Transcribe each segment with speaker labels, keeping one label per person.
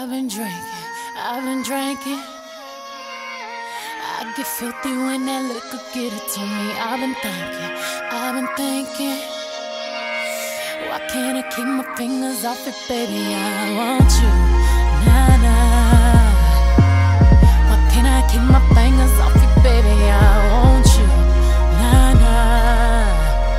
Speaker 1: I've been drinking. I get filthy when that liquor get it to me. I've been thinking. Why can't I keep my fingers off it, baby? I want you, nah, nah. Why can't I keep my fingers off it, baby? I want you, nah, nah.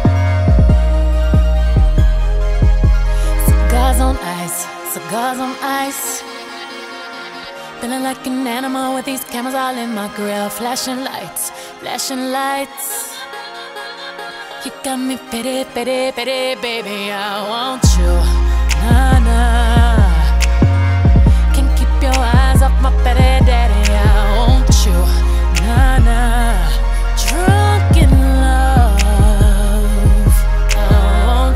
Speaker 1: Cigars on ice. Feeling like an animal with these cameras all in my grill. Flashing lights. You got me pity, baby. I want you, nah, nah. Can't keep your eyes off my petty daddy. I want you, nah, nah. Drunk in love, I want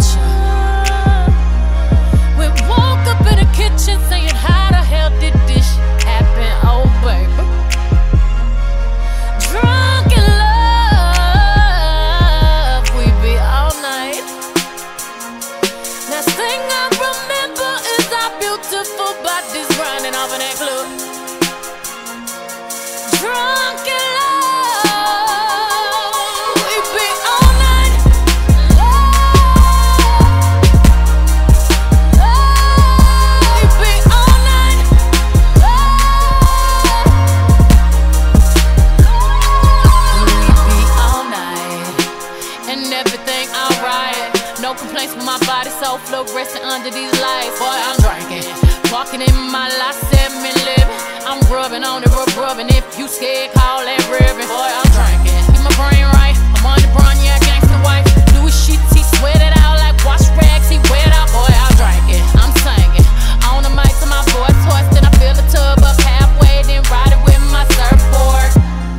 Speaker 1: you. We woke up in the kitchen saying, how the hell did this happen? Oh, baby. Drunk in love, we be all night. Last thing I remember is our beautiful bodies running off in that club. Drunk in love, we be all night. We be all night. We be all night. And everything alright. No complaints with my body, so fluorescent under these lights. Boy, I'm drinking, walking in my life, 7 living. I'm rubbing on it, rubbing. If you scared, call that ribbon. Boy, I'm drinking, keep my brain right. I'm on the brown, yeah, gangsta wife. Louis sheets, he sweat it out like wash rags. He wet out, boy, I'm drinking, I'm singing. On the mic to my boy toys, then I fill the tub up halfway, then ride it with my surfboard.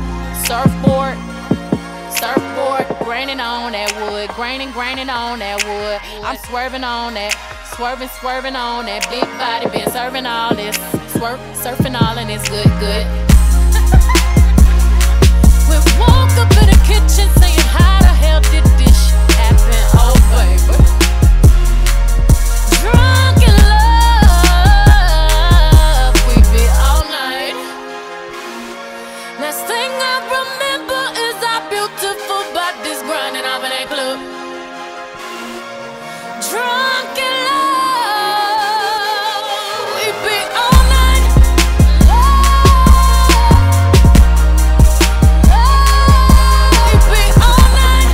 Speaker 1: Graining on that wood, graining on that wood. I'm swerving on that, swerving on that. Big body been serving all this, surfing all and it's good. We woke up in the kitchen saying, how the hell did this shit happen? Oh, baby. Drunk in love, we be all night. Last thing I remember is our beautiful bodies grinding off in that club. Drunk in love, we be all night. We be all night.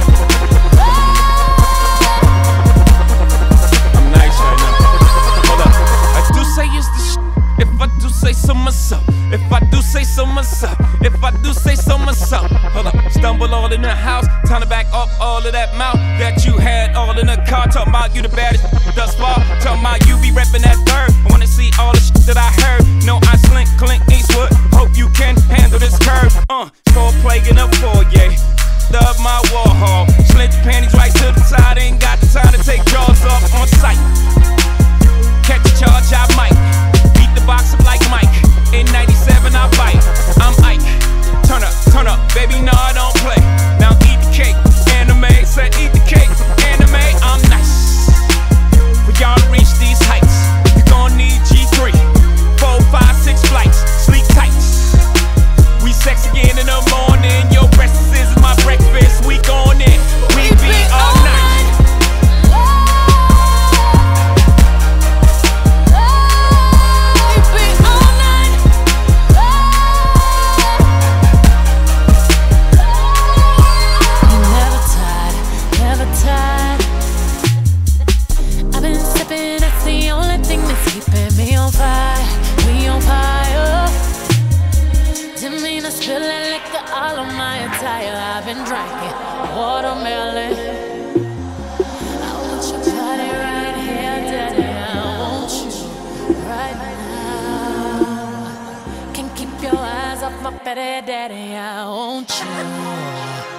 Speaker 2: I'm nice right now. Hold up. I do say it's the if I do say so myself. If I do say so myself. If I do say so myself. Hold up. Stumble all in the house. Time to back up all of that mouth that you had all in the car. Talking about you the baddest thus far. Talking about you be reppin' that third. I wanna see all the shit that I heard. No, I slink, Clint Eastwood. Hope you can handle this curve. Cold plague in the foyer. Love my Warhol. Slint your panties right to the side. Ain't got the time to take jaws off on sight. Catch a charge, I might. Beat the box up like Mike. In 97, I bite. I'm Ike. Turn up, baby, no, I don't play. Now eat the cake, anime. Said eat the cake, anime. I'm nice. For y'all to reach these heights, you gon' need G3. 4, 5, 6 flights, sleep tight. We sex again in the morning. Your breakfast is my breakfast. We gon' in. We be all night.
Speaker 1: I've been drinking watermelon. I want your body right here, daddy. I want you right now. Can't keep your eyes off my petty daddy. I want you.